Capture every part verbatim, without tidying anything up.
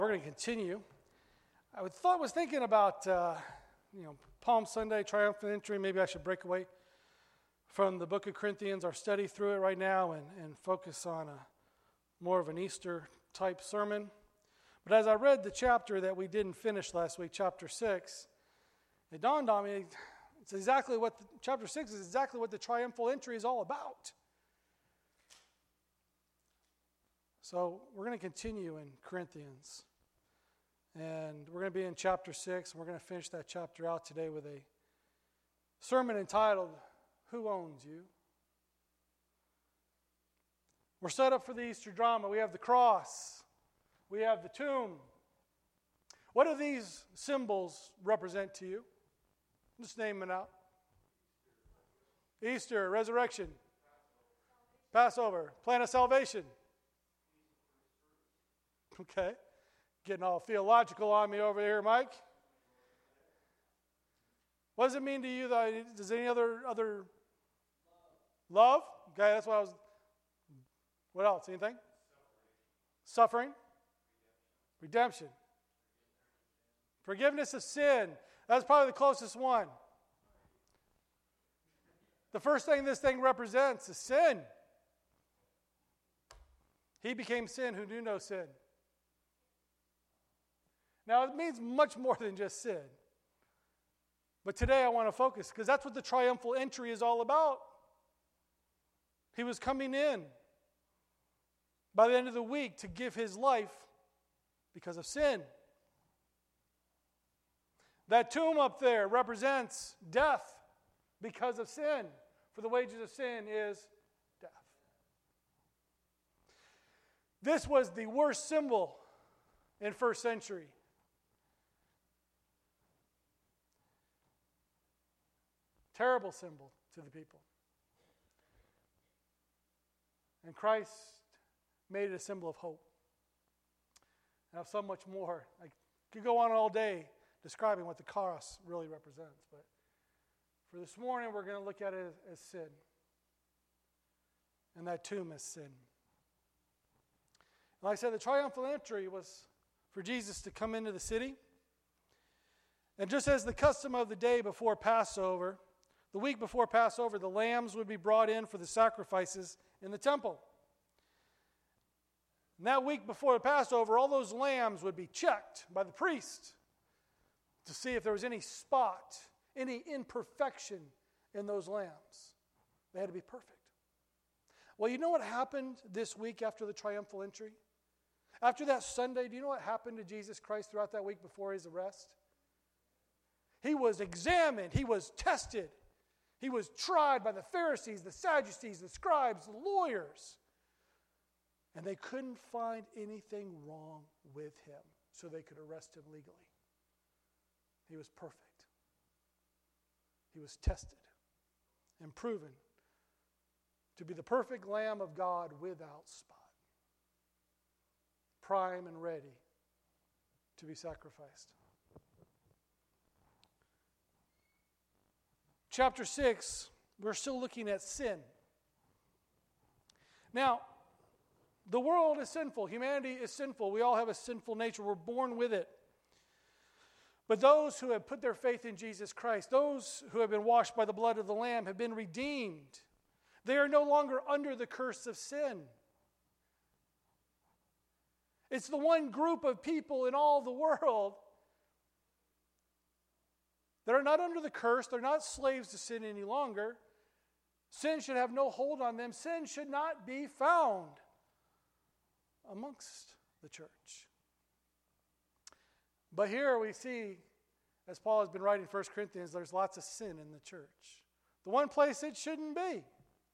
We're going to continue. I would, thought was thinking about uh, you know Palm Sunday, triumphant entry. Maybe I should break away from the book of Corinthians, our study through it right now, and, and focus on a more of an Easter type sermon. But as I read the chapter that we didn't finish last week, chapter six, it dawned on me. It's exactly what the, chapter six is exactly what the triumphal entry is all about. So we're going to continue in Corinthians. And we're going to be in chapter six, and we're going to finish that chapter out today with a sermon entitled, Who Owns You? We're set up for the Easter drama. We have the cross. We have the tomb. What do these symbols represent to you? Just name it out. Easter, resurrection, Passover, plan of salvation. Okay. Getting all theological on me over here, Mike. What does it mean to you? That, does any other other love? Okay, that's what I was. What else? Anything? Suffering. Redemption. Forgiveness of sin. That's probably the closest one. The first thing this thing represents is sin. He became sin who knew no sin. Now, it means much more than just sin. But today I want to focus, because that's what the triumphal entry is all about. He was coming in by the end of the week to give his life because of sin. That tomb up there represents death because of sin. For the wages of sin is death. This was the worst symbol in first century. Terrible symbol to the people. And Christ made it a symbol of hope. And of so much more. I could go on all day describing what the cross really represents. But for this morning, we're going to look at it as, as sin. And that tomb is sin. Like I said, the triumphal entry was for Jesus to come into the city. And just as the custom of the day before Passover, the week before Passover, the lambs would be brought in for the sacrifices in the temple. And that week before the Passover, all those lambs would be checked by the priest to see if there was any spot, any imperfection in those lambs. They had to be perfect. Well, you know what happened this week after the triumphal entry? After that Sunday, do you know what happened to Jesus Christ throughout that week before his arrest? He was examined. He was tested. He was tried by the Pharisees, the Sadducees, the scribes, the lawyers. And they couldn't find anything wrong with him, so they could arrest him legally. He was perfect. He was tested and proven to be the perfect Lamb of God without spot. Prime and ready to be sacrificed. Chapter six, we're still looking at sin. Now, the world is sinful. Humanity is sinful. We all have a sinful nature. We're born with it. But those who have put their faith in Jesus Christ, those who have been washed by the blood of the Lamb, have been redeemed. They are no longer under the curse of sin. It's the one group of people in all the world that are not under the curse. They're not slaves to sin any longer. Sin should have no hold on them. Sin should not be found amongst the church. But here we see, as Paul has been writing First Corinthians, there's lots of sin in the church. The one place it shouldn't be.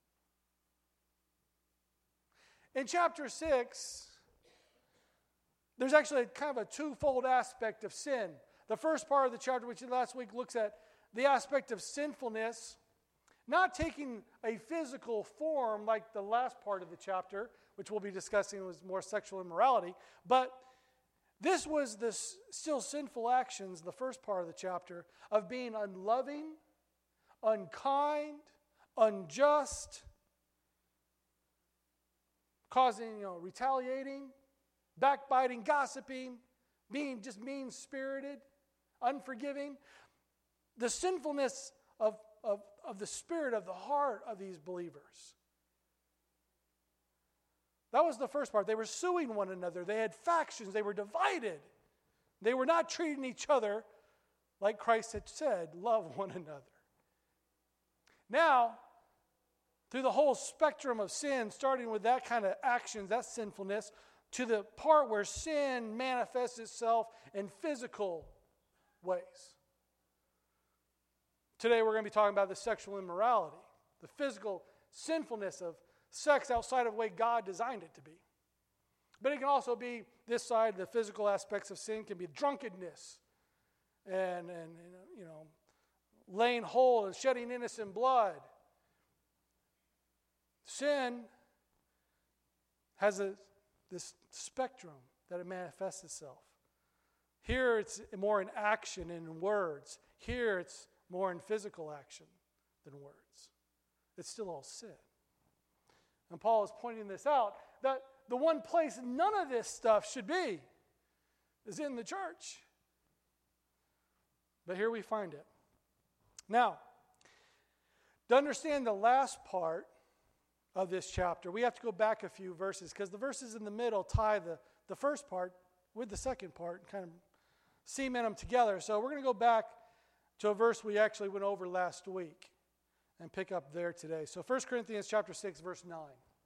In chapter six, there's actually kind of a twofold aspect of sin. The first part of the chapter, which last week looks at the aspect of sinfulness, not taking a physical form like the last part of the chapter, which we'll be discussing was more sexual immorality, but this was the still sinful actions, the first part of the chapter, of being unloving, unkind, unjust, causing, you know, retaliating, backbiting, gossiping, being just mean-spirited, unforgiving. The sinfulness of, of, of the spirit, of the heart of these believers. That was the first part. They were suing one another. They had factions. They were divided. They were not treating each other like Christ had said, love one another. Now, through the whole spectrum of sin, starting with that kind of actions, that sinfulness, to the part where sin manifests itself in physical ways. Today we're going to be talking about the sexual immorality, the physical sinfulness of sex outside of the way God designed it to be. But it can also be this side, the physical aspects of sin can be drunkenness and, and you know, laying hold and shedding innocent blood. Sin has a, this spectrum that it manifests itself. Here it's more in action and in words. Here it's more in physical action than words. It's still all sin. And Paul is pointing this out, that the one place none of this stuff should be is in the church. But here we find it. Now, to understand the last part of this chapter, we have to go back a few verses, because the verses in the middle tie the, the first part with the second part and kind of cement them together. So we're going to go back to a verse we actually went over last week and pick up there today. So First Corinthians chapter six, verse nine.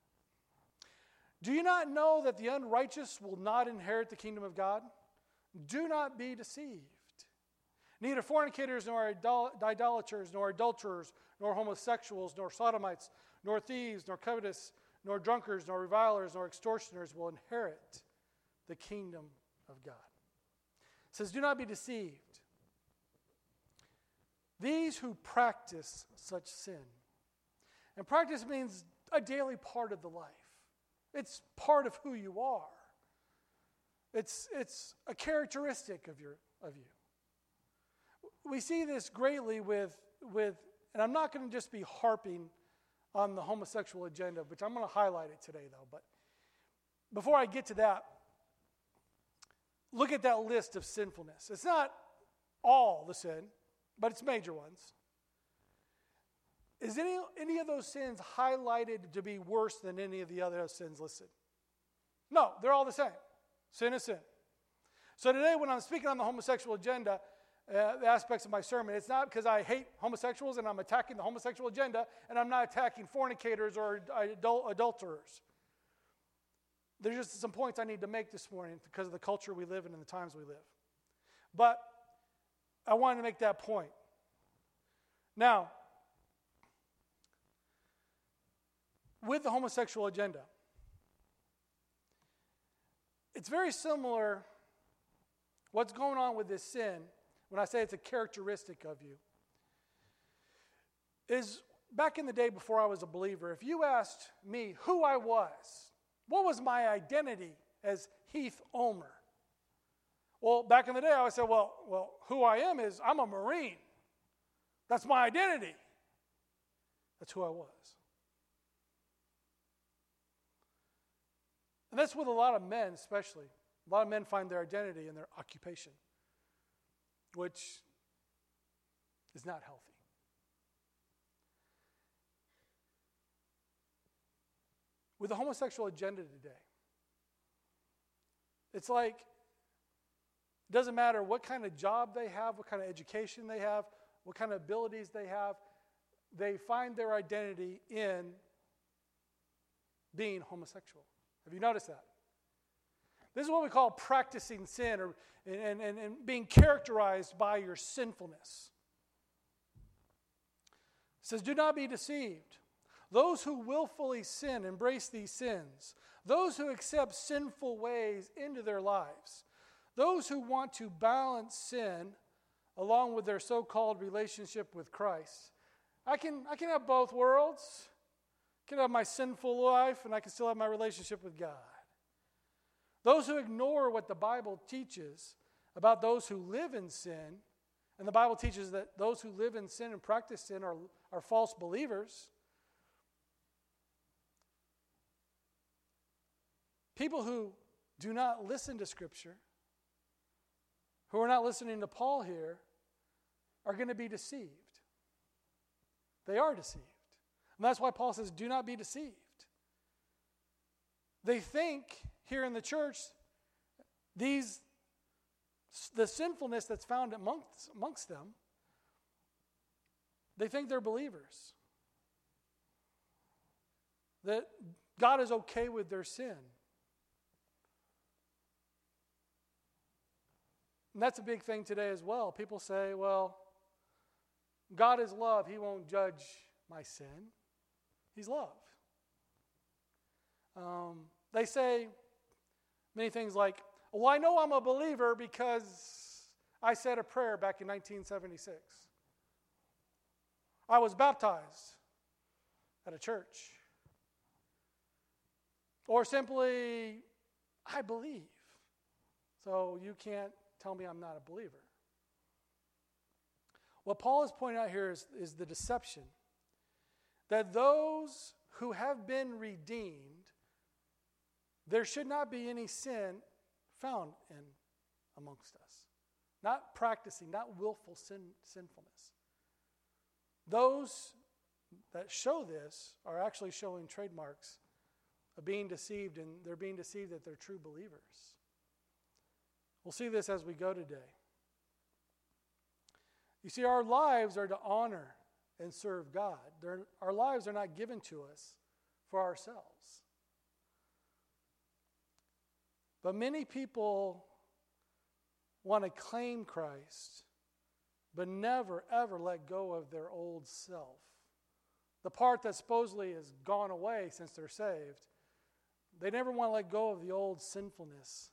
Do you not know that the unrighteous will not inherit the kingdom of God? Do not be deceived. Neither fornicators, nor idol- idolaters, nor adulterers, nor homosexuals, nor sodomites, nor thieves, nor covetous, nor drunkards, nor revilers, nor extortioners will inherit the kingdom of God. It says, do not be deceived. These who practice such sin. And practice means a daily part of the life. It's part of who you are. It's, it's a characteristic of your of you. We see this greatly with, with, and I'm not going to just be harping on the homosexual agenda, which I'm going to highlight it today though. But before I get to that, look at that list of sinfulness. It's not all the sin, but it's major ones. Is any, any of those sins highlighted to be worse than any of the other sins listed? No, they're all the same. Sin is sin. So today when I'm speaking on the homosexual agenda, uh, the aspects of my sermon, it's not because I hate homosexuals and I'm attacking the homosexual agenda, and I'm not attacking fornicators or adul- adulterers. There's just some points I need to make this morning because of the culture we live in and the times we live. But I wanted to make that point. Now, with the homosexual agenda, it's very similar what's going on with this sin, when I say it's a characteristic of you, is back in the day before I was a believer, if you asked me who I was, what was my identity as Heath Ulmer? Well, back in the day I would say, well, well, who I am is I'm a Marine. That's my identity. That's who I was. And that's with a lot of men especially. A lot of men find their identity in their occupation, which is not healthy. With the homosexual agenda today, it's like it doesn't matter what kind of job they have, what kind of education they have, what kind of abilities they have, they find their identity in being homosexual. Have you noticed that? This is what we call practicing sin, or and, and, and being characterized by your sinfulness. It says, do not be deceived. Those who willfully sin embrace these sins. Those who accept sinful ways into their lives. Those who want to balance sin along with their so-called relationship with Christ. I can, I can have both worlds. I can have my sinful life and I can still have my relationship with God. Those who ignore what the Bible teaches about those who live in sin, and the Bible teaches that those who live in sin and practice sin are, are false believers. People who do not listen to Scripture, who are not listening to Paul here are going to be deceived. They are deceived. And that's why Paul says, do not be deceived. They think here in the church, these the sinfulness that's found amongst, amongst them, they think they're believers. That God is okay with their sin. And that's a big thing today as well. People say, well, God is love. He won't judge my sin. He's love. Um, they say many things like, well, I know I'm a believer because I said a prayer back in nineteen seventy-six. I was baptized at a church. Or simply, I believe. So you can't tell me I'm not a believer. What Paul is pointing out here is, is the deception that those who have been redeemed, there should not be any sin found in amongst us. Not practicing, not willful sin, sinfulness. Those that show this are actually showing trademarks of being deceived, and they're being deceived that they're true believers. We'll see this as we go today. You see, our lives are to honor and serve God. They're, our lives are not given to us for ourselves. But many people want to claim Christ, but never, ever let go of their old self. The part that supposedly has gone away since they're saved. They never want to let go of the old sinfulness.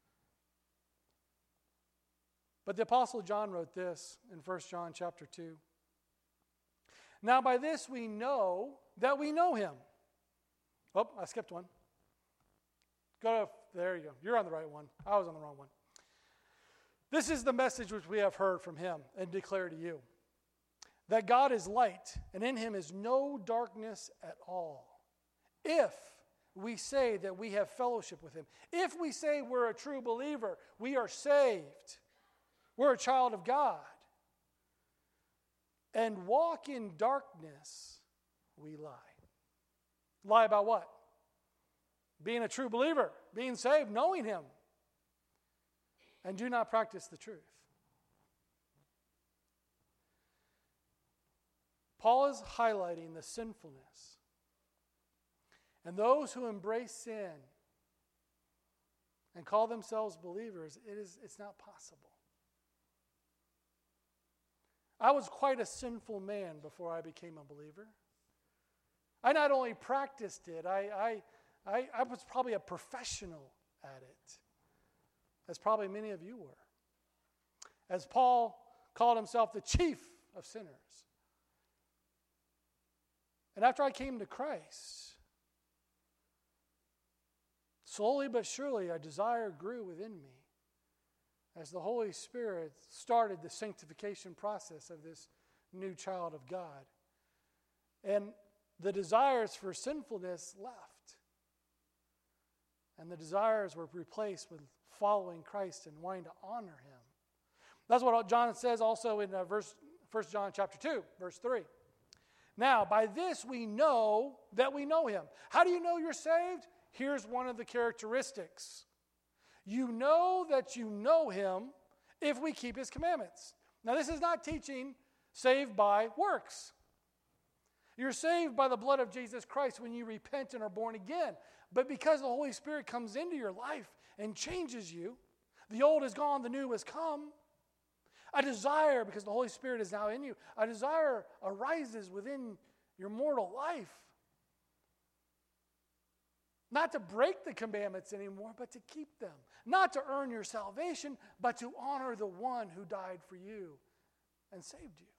But the Apostle John wrote this in First John chapter two. Now by this we know that we know him. Oh, I skipped one. Go to, there you go. You're on the right one. I was on the wrong one. This is the message which we have heard from him and declare to you. That God is light, and in him is no darkness at all. If we say that we have fellowship with him, if we say we're a true believer, we are saved, we're a child of God, and walk in darkness, we lie. Lie about what? Being a true believer, being saved, knowing him, and do not practice the truth. Paul is highlighting the sinfulness. And those who embrace sin and call themselves believers, it is, it's not possible. I was quite a sinful man before I became a believer. I not only practiced it, I, I, I, I was probably a professional at it, as probably many of you were. As Paul called himself the chief of sinners. And after I came to Christ, slowly but surely a desire grew within me as the Holy Spirit started the sanctification process of this new child of God. And the desires for sinfulness left. And the desires were replaced with following Christ and wanting to honor him. That's what John says also in uh, verse First John chapter two, verse three. Now, by this we know that we know him. How do you know you're saved? Here's one of the characteristics. You know that you know him if we keep his commandments. Now, this is not teaching saved by works. You're saved by the blood of Jesus Christ when you repent and are born again. But because the Holy Spirit comes into your life and changes you, the old is gone, the new has come. A desire, because the Holy Spirit is now in you, a desire arises within your mortal life. Not to break the commandments anymore, but to keep them. Not to earn your salvation, but to honor the one who died for you and saved you.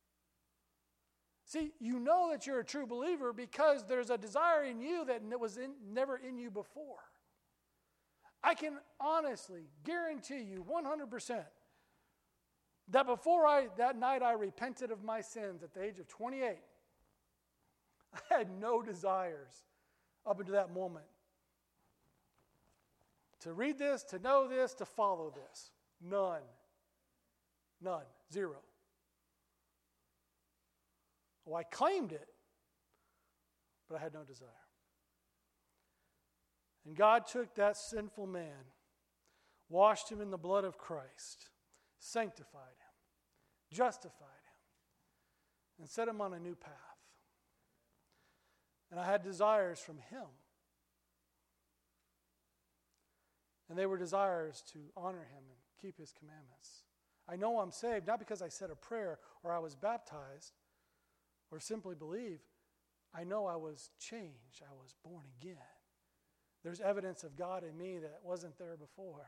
See, you know that you're a true believer because there's a desire in you that was in, never in you before. I can honestly guarantee you one hundred percent that before I that night I repented of my sins at the age of twenty-eight, I had no desires up until that moment to read this, to know this, to follow this. None. None. Zero. Well, I claimed it, but I had no desire. And God took that sinful man, washed him in the blood of Christ, sanctified him, justified him, and set him on a new path. And I had desires from him. And they were desires to honor him and keep his commandments. I know I'm saved, not because I said a prayer or I was baptized or simply believe. I know I was changed. I was born again. There's evidence of God in me that wasn't there before.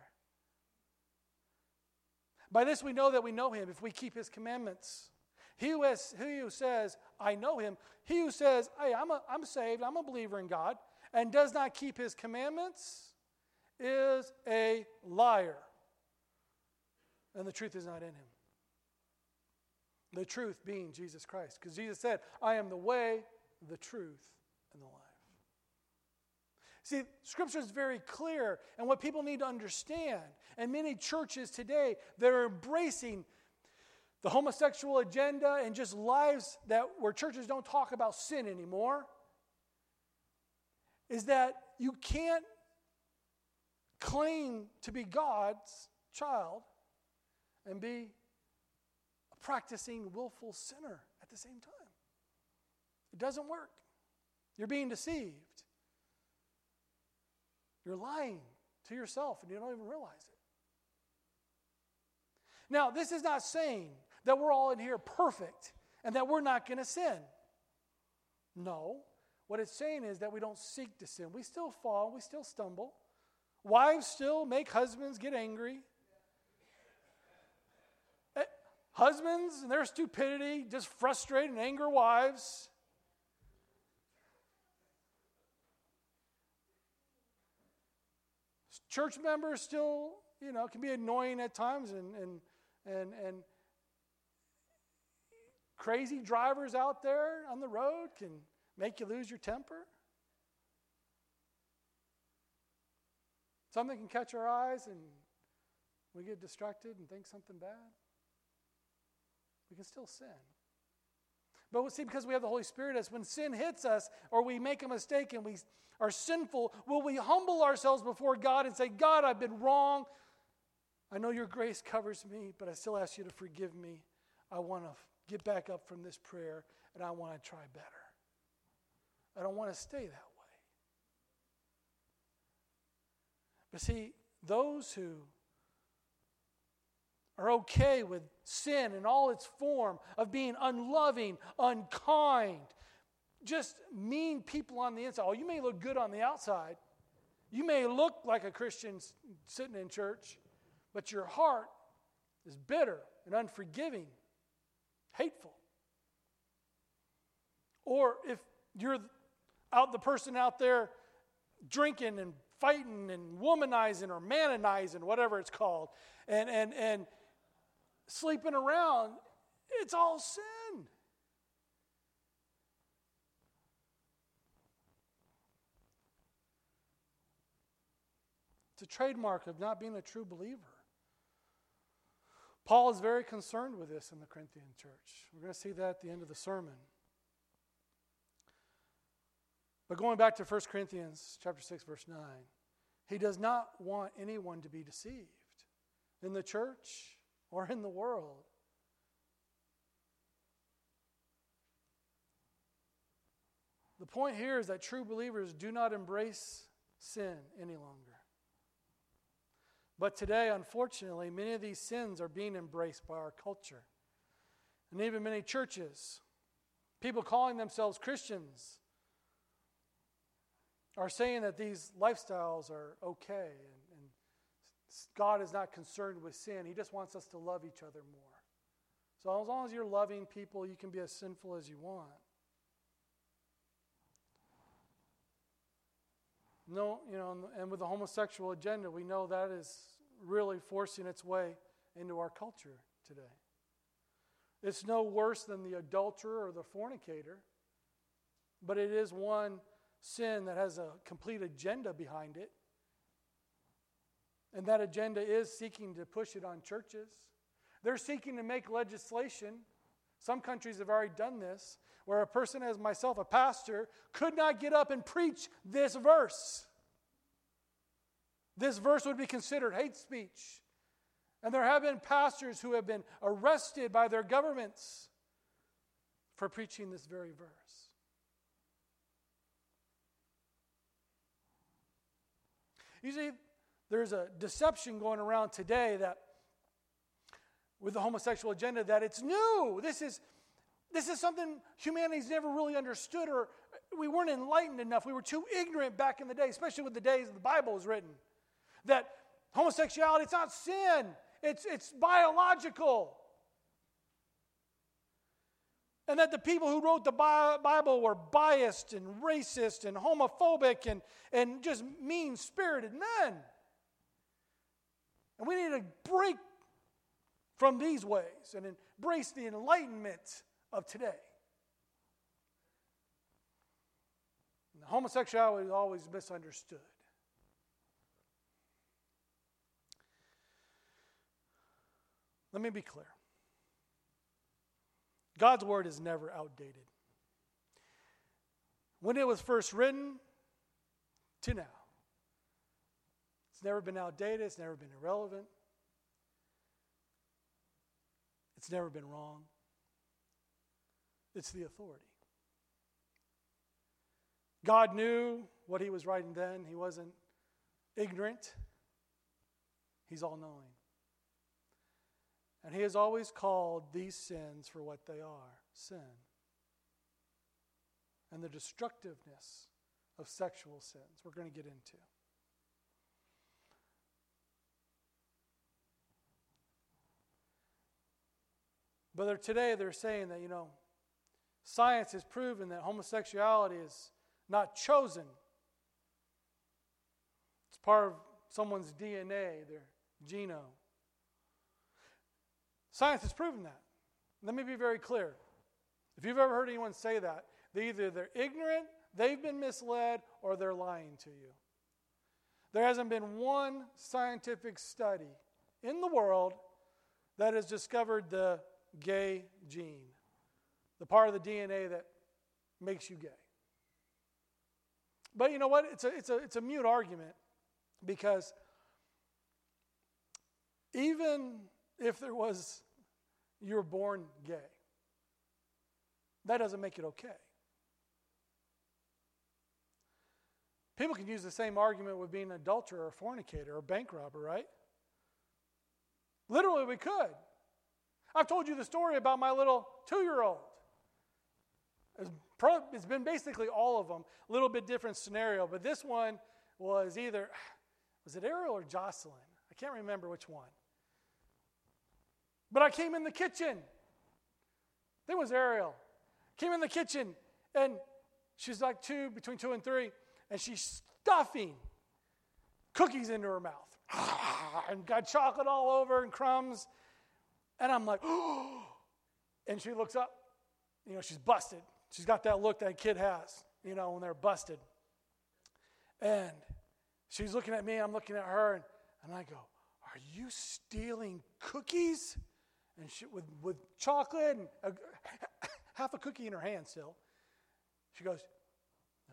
By this we know that we know him if we keep his commandments. He who, has, he who says, I know him, he who says, hey, I'm, a, I'm saved, I'm a believer in God, and does not keep his commandments is a liar. And the truth is not in him. The truth being Jesus Christ. Because Jesus said, I am the way, the truth, and the life. See, Scripture is very clear, and what people need to understand, and many churches today that are embracing the homosexual agenda and just lives that where churches don't talk about sin anymore, is that you can't claim to be God's child and be a practicing willful sinner at the same time. It doesn't work. You're being deceived. You're lying to yourself and you don't even realize it. Now, this is not saying that we're all in here perfect and that we're not going to sin. No. What it's saying is that we don't seek to sin. We still fall. We still stumble. Wives still make husbands get angry. Husbands and their stupidity just frustrate and anger wives. Church members still, you know, can be annoying at times, and and and and crazy drivers out there on the road can make you lose your temper. Something can catch our eyes and we get distracted and think something bad. We can still sin. But see, because we have the Holy Spirit, as when sin hits us or we make a mistake and we are sinful, will we humble ourselves before God and say, God, I've been wrong. I know your grace covers me, but I still ask you to forgive me. I want to get back up from this prayer and I want to try better. I don't want to stay that way. But see, those who are okay with sin in all its form of being unloving, unkind, just mean people on the inside. Oh, you may look good on the outside. You may look like a Christian sitting in church, but your heart is bitter and unforgiving, hateful. Or if you're out the person out there drinking and fighting and womanizing or manonizing, whatever it's called, and and and sleeping around, it's all sin. It's a trademark of not being a true believer. Paul is very concerned with this in the Corinthian church. We're going to see that at the end of the sermon. But going back to First Corinthians chapter six, verse nine, he does not want anyone to be deceived in the church or in the world. The point here is that true believers do not embrace sin any longer. But today, unfortunately, many of these sins are being embraced by our culture. And even many churches, people calling themselves Christians, are saying that these lifestyles are okay and, and God is not concerned with sin. He just wants us to love each other more. So as long as you're loving people, you can be as sinful as you want. No, you know, and with the homosexual agenda, we know that is really forcing its way into our culture today. It's no worse than the adulterer or the fornicator, but it is one sin that has a complete agenda behind it. And that agenda is seeking to push it on churches. they're seeking to make legislation. Some countries have already done this, where a person as myself, a pastor, could not get up and preach this verse. This verse would be considered hate speech. And there have been pastors who have been arrested by their governments for preaching this very verse. You see, there's a deception going around today that with the homosexual agenda that it's new. This is, this is something humanity's never really understood, or we weren't enlightened enough. We were too ignorant back in the day, especially with the days the Bible was written. That homosexuality, it's not sin. It's, it's biological. And that the people who wrote the Bible were biased and racist and homophobic and, and just mean-spirited men. And we need to break from these ways and embrace the enlightenment of today. And homosexuality is always misunderstood. Let me be clear. God's word is never outdated. When it was first written to now, it's never been outdated, it's never been irrelevant, it's never been wrong. It's the authority. God knew what he was writing then. He wasn't ignorant. He's all-knowing. And he has always called these sins for what they are, sin. And the destructiveness of sexual sins we're going to get into. But today they're saying that, you know, science has proven that homosexuality is not chosen. It's part of someone's D N A, their genome. Science has proven that. Let me be very clear. If you've ever heard anyone say that, they either they're ignorant, they've been misled, or they're lying to you. There hasn't been one scientific study in the world that has discovered the gay gene, the part of the D N A that makes you gay. But you know what? It's a, it's a, it's a mute argument, because even if there was, you were born gay, that doesn't make it okay. People can use the same argument with being an adulterer or fornicator or bank robber, right? Literally, we could. I've told you the story about my little two-year-old. It's, pro, it's been basically all of them, a little bit different scenario, but this one was either, was it Ariel or Jocelyn? I can't remember which one. But I came in the kitchen. It was Ariel. Came in the kitchen, and she's like two, between two and three, and she's stuffing cookies into her mouth. And got chocolate all over and crumbs. And I'm like, oh. And she looks up. You know, she's busted. She's got that look that a kid has, you know, when they're busted. And she's looking at me, I'm looking at her, and, and I go, are you stealing cookies? And she, with, with chocolate and a, half a cookie in her hand still. She goes, no.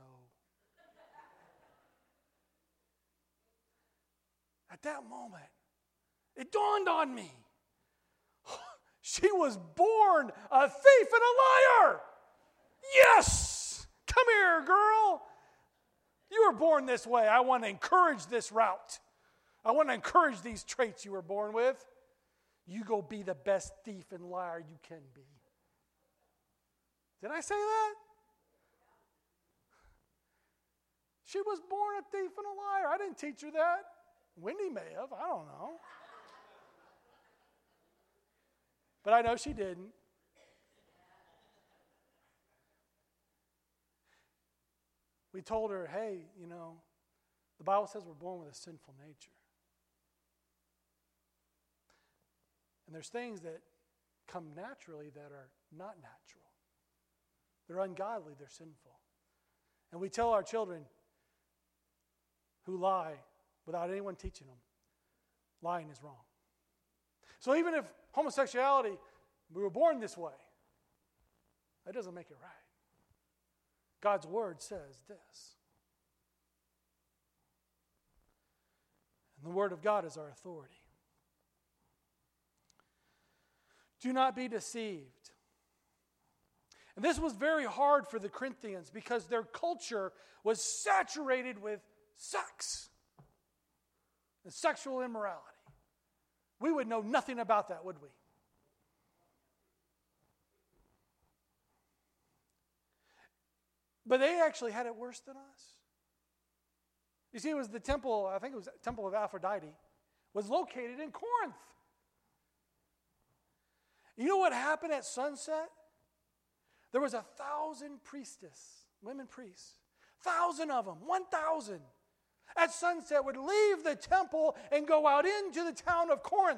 At that moment, it dawned on me. She was born a thief and a liar. Yes! Come here, girl. You were born this way. I want to encourage this route. I want to encourage these traits you were born with. You go be the best thief and liar you can be. Did I say that? She was born a thief and a liar. I didn't teach her that. Wendy may have. I don't know. But I know she didn't. We told her, hey, you know, the Bible says we're born with a sinful nature. And there's things that come naturally that are not natural. They're ungodly, they're sinful. And we tell our children who lie without anyone teaching them, lying is wrong. So even if homosexuality, we were born this way, that doesn't make it right. God's word says this. And the word of God is our authority. Do not be deceived. And this was very hard for the Corinthians because their culture was saturated with sex and sexual immorality. We would know nothing about that, would we? But they actually had it worse than us. You see, it was the temple, I think it was the temple of Aphrodite, was located in Corinth. You know what happened at sunset? There was a thousand priestess, women priests, thousand of them, one thousand, at sunset would leave the temple and go out into the town of Corinth.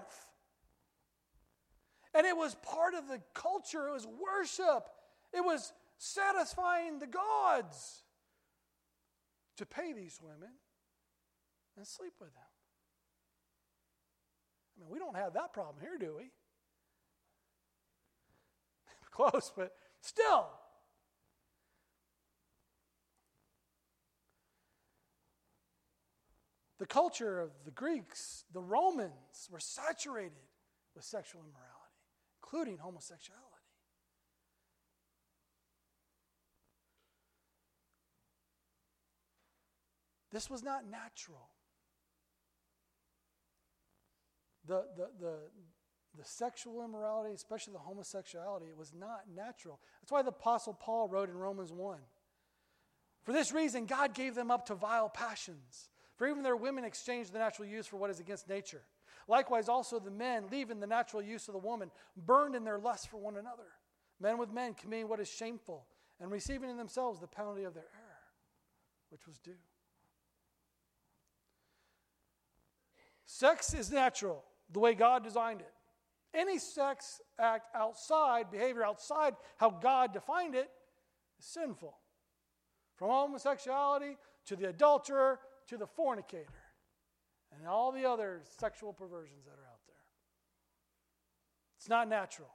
And it was part of the culture, it was worship, it was satisfying the gods to pay these women and sleep with them. I mean, we don't have that problem here, do we? Close, but still. The culture of the Greeks, the Romans, were saturated with sexual immorality, including homosexuality. This was not natural. The, the, the, the sexual immorality, especially the homosexuality, it was not natural. That's why the Apostle Paul wrote in Romans one, for this reason God gave them up to vile passions. For even their women exchanged the natural use for what is against nature. Likewise also the men, leaving the natural use of the woman, burned in their lust for one another. Men with men committing what is shameful, and receiving in themselves the penalty of their error, which was due. Sex is natural, the way God designed it. Any sex act outside, behavior outside how God defined it, is sinful. From homosexuality to the adulterer to the fornicator and all the other sexual perversions that are out there. It's not natural.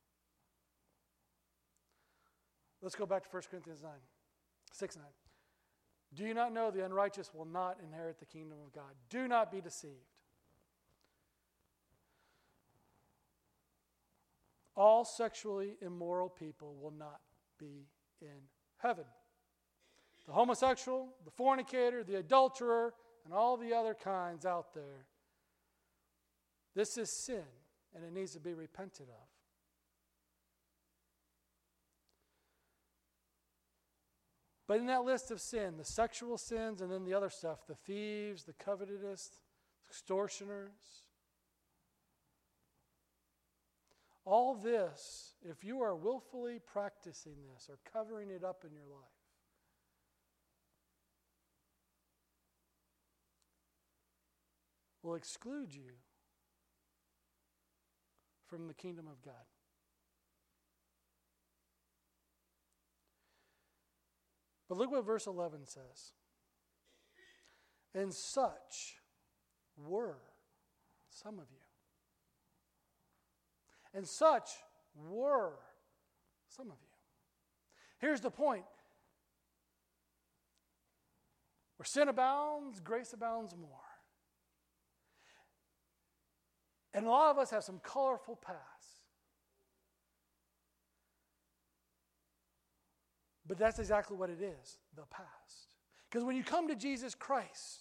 Let's go back to First Corinthians nine, six, nine. Do you not know the unrighteous will not inherit the kingdom of God? Do not be deceived. All sexually immoral people will not be in heaven. The homosexual, the fornicator, the adulterer, and all the other kinds out there. This is sin, and it needs to be repented of. But in that list of sin, the sexual sins and then the other stuff, the thieves, the covetous, extortioners, all this, if you are willfully practicing this or covering it up in your life, will exclude you from the kingdom of God. But look what verse eleven says. And such were some of you. And such were some of you. Here's the point. Where sin abounds, grace abounds more. And a lot of us have some colorful pasts. But that's exactly what it is, the past. Because when you come to Jesus Christ,